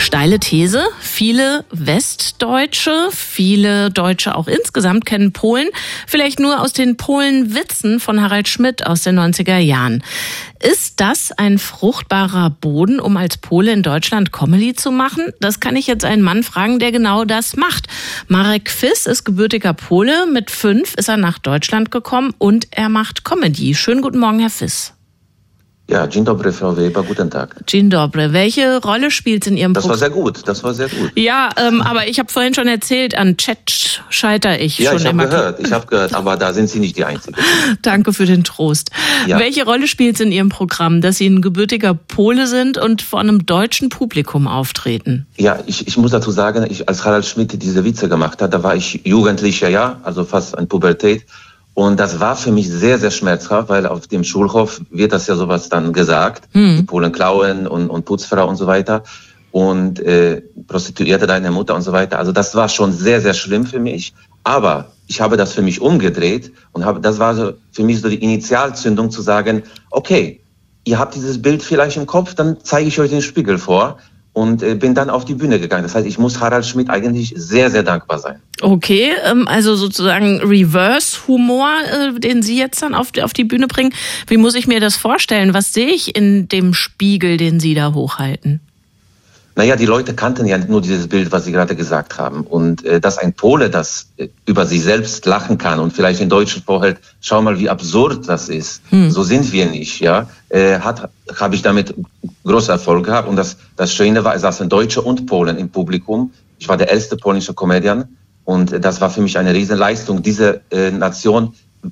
Steile These. Viele Westdeutsche, viele Deutsche auch insgesamt kennen Polen vielleicht nur aus den Polen-Witzen von Harald Schmidt aus den 90er Jahren. Ist das ein fruchtbarer Boden, um als Pole in Deutschland Comedy zu machen? Das kann ich jetzt einen Mann fragen, der genau das macht. Marek Fiss ist gebürtiger Pole. Mit 5 ist er nach Deutschland gekommen und er macht Comedy. Schönen guten Morgen, Herr Fiss. Ja, dzień dobry, Frau Weber, guten Tag. Dzień dobry. Welche Rolle spielt es in Ihrem Programm? Das war sehr gut. Ja, aber ich habe vorhin schon erzählt, an Chat scheitere ich ja, schon ich immer. Ich habe gehört, aber da sind Sie nicht die Einzige. Danke für den Trost. Ja. Welche Rolle spielt es in Ihrem Programm, dass Sie ein gebürtiger Pole sind und vor einem deutschen Publikum auftreten? Ja, ich muss dazu sagen, als Harald Schmidt diese Witze gemacht hat, da war ich Jugendlicher, ja, also fast in Pubertät. Und das war für mich sehr, sehr schmerzhaft, weil auf dem Schulhof wird das ja sowas dann gesagt. Die Polen klauen und Putzfrau und so weiter. Und Prostituierte deine Mutter und so weiter. Also das war schon sehr, sehr schlimm für mich. Aber ich habe das für mich umgedreht und das war so für mich so die Initialzündung zu sagen, okay, ihr habt dieses Bild vielleicht im Kopf, dann zeige ich euch den Spiegel vor. Und bin dann auf die Bühne gegangen. Das heißt, ich muss Harald Schmidt eigentlich sehr, sehr dankbar sein. Okay, also sozusagen Reverse-Humor, den Sie jetzt dann auf die Bühne bringen. Wie muss ich mir das vorstellen? Was sehe ich in dem Spiegel, den Sie da hochhalten? Naja, die Leute kannten ja nur dieses Bild, was Sie gerade gesagt haben. Und dass ein Pole das über sich selbst lachen kann und vielleicht den Deutschen vorhält, schau mal, wie absurd das ist. So sind wir nicht, ja. Habe ich damit großen Erfolg gehabt. Und das Schöne war, es saßen Deutsche und Polen im Publikum. Ich war der erste polnische Comedian. Und das war für mich eine Riesenleistung, diese Nation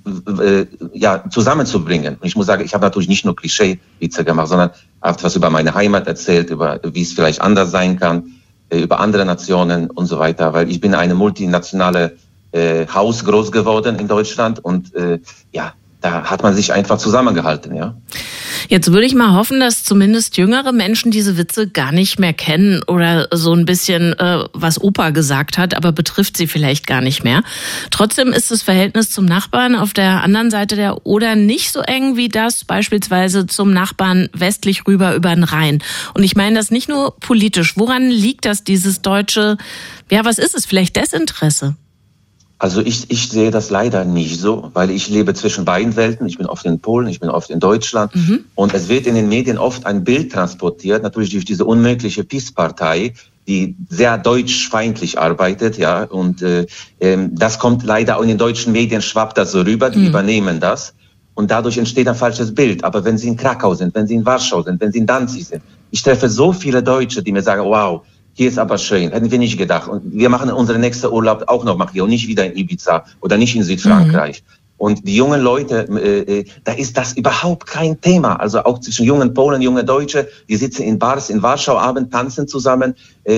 zusammenzubringen. Und ich muss sagen, ich habe natürlich nicht nur Klischee-Witze gemacht, sondern auch was über meine Heimat erzählt, über wie es vielleicht anders sein kann, über andere Nationen und so weiter. Weil ich bin eine multinationale Haus groß geworden in Deutschland und da hat man sich einfach zusammengehalten, ja. Jetzt würde ich mal hoffen, dass zumindest jüngere Menschen diese Witze gar nicht mehr kennen oder so ein bisschen, was Opa gesagt hat, aber betrifft sie vielleicht gar nicht mehr. Trotzdem ist das Verhältnis zum Nachbarn auf der anderen Seite der Oder nicht so eng wie das beispielsweise zum Nachbarn westlich rüber über den Rhein. Und ich meine das nicht nur politisch. Woran liegt das, dieses deutsche, was ist es, vielleicht Desinteresse? Also ich sehe das leider nicht so, weil ich lebe zwischen beiden Welten. Ich bin oft in Polen, ich bin oft in Deutschland. Und es wird in den Medien oft ein Bild transportiert, natürlich durch diese unmögliche PiS-Partei, die sehr deutschfeindlich arbeitet, ja. Und das kommt leider auch in den deutschen Medien, schwappt das so rüber, die übernehmen das. Und dadurch entsteht ein falsches Bild. Aber wenn Sie in Krakau sind, wenn Sie in Warschau sind, wenn Sie in Danzig sind, ich treffe so viele Deutsche, die mir sagen, wow, hier ist aber schön, hätten wir nicht gedacht. Und wir machen unseren nächsten Urlaub auch noch mal hier und nicht wieder in Ibiza oder nicht in Südfrankreich. Und die jungen Leute, da ist das überhaupt kein Thema. Also auch zwischen jungen Polen, junge Deutsche, die sitzen in Bars in Warschau, Abend tanzen zusammen.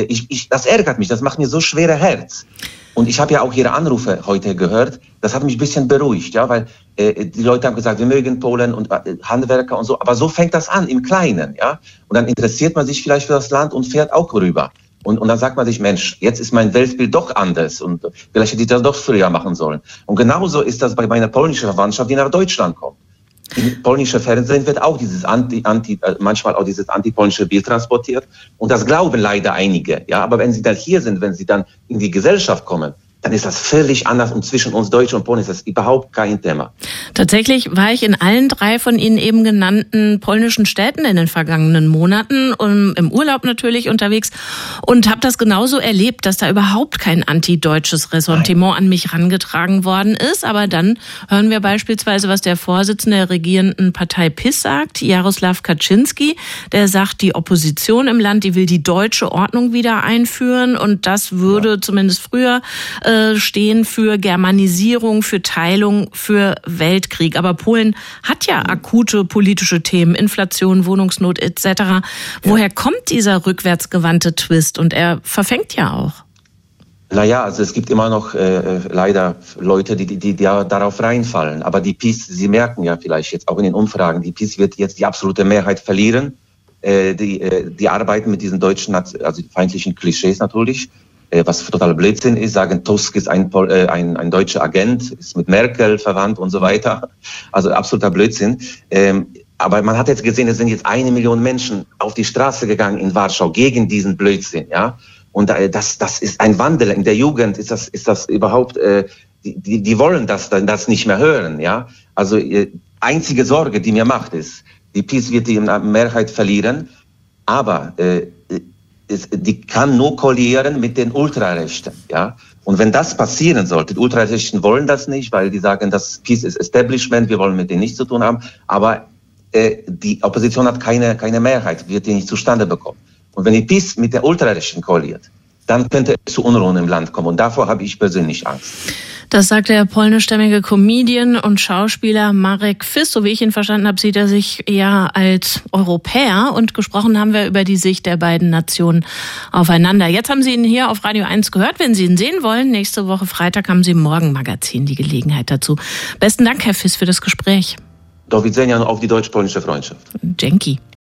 Das ärgert mich, das macht mir so schwere Herz. Und ich habe ja auch Ihre Anrufe heute gehört. Das hat mich ein bisschen beruhigt, ja, weil die Leute haben gesagt, wir mögen Polen und Handwerker und so. Aber so fängt das an, im Kleinen, ja. Und dann interessiert man sich vielleicht für das Land und fährt auch rüber. Und dann sagt man sich, Mensch, jetzt ist mein Weltbild doch anders und vielleicht hätte ich das doch früher machen sollen. Und genauso ist das bei meiner polnischen Verwandtschaft, die nach Deutschland kommt. Im polnischen Fernsehen wird auch dieses manchmal auch dieses antipolnische Bild transportiert. Und das glauben leider einige. Ja, aber wenn sie dann hier sind, wenn sie dann in die Gesellschaft kommen, dann ist das völlig anders und zwischen uns Deutschen und Polen ist das überhaupt kein Thema. Tatsächlich war ich in allen 3 von Ihnen eben genannten polnischen Städten in den vergangenen Monaten und im Urlaub natürlich unterwegs und habe das genauso erlebt, dass da überhaupt kein antideutsches Ressentiment an mich herangetragen worden ist. Aber dann hören wir beispielsweise, was der Vorsitzende der regierenden Partei PiS sagt, Jarosław Kaczyński, der sagt, die Opposition im Land, die will die deutsche Ordnung wieder einführen und das würde zumindest früher stehen für Germanisierung, für Teilung, für Weltkrieg. Aber Polen hat ja akute politische Themen, Inflation, Wohnungsnot etc. Woher kommt dieser rückwärtsgewandte Twist? Und er verfängt ja auch. Naja, also es gibt immer noch leider Leute, die darauf reinfallen. Aber die PiS, Sie merken ja vielleicht jetzt auch in den Umfragen, die PiS wird jetzt die absolute Mehrheit verlieren. Die arbeiten mit diesen deutschen, also feindlichen Klischees natürlich. Was total Blödsinn ist, sagen, Tusk ist ein deutscher Agent, ist mit Merkel verwandt und so weiter. Also absoluter Blödsinn. Aber man hat jetzt gesehen, es sind jetzt 1 Million Menschen auf die Straße gegangen in Warschau gegen diesen Blödsinn, ja. Und das ist ein Wandel in der Jugend. Ist das überhaupt? Die wollen das nicht mehr hören, ja. Also einzige Sorge, die mir macht, ist, die PiS wird die Mehrheit verlieren, aber die kann nur koalieren mit den Ultrarechten, ja. Und wenn das passieren sollte, die Ultrarechten wollen das nicht, weil die sagen, das PiS ist Establishment, wir wollen mit denen nichts zu tun haben, aber die Opposition hat keine Mehrheit, wird die nicht zustande bekommen. Und wenn die PiS mit der Ultrarechten koaliert, dann könnte es zu Unruhen im Land kommen. Und davor habe ich persönlich Angst. Das sagt der polnischstämmige Comedian und Schauspieler Marek Fisz. So wie ich ihn verstanden habe, sieht er sich eher als Europäer. Und gesprochen haben wir über die Sicht der beiden Nationen aufeinander. Jetzt haben Sie ihn hier auf Radio 1 gehört. Wenn Sie ihn sehen wollen, nächste Woche Freitag haben Sie im Morgenmagazin die Gelegenheit dazu. Besten Dank, Herr Fisz, für das Gespräch. Do widzenia, auf die deutsch-polnische Freundschaft. Dzięki.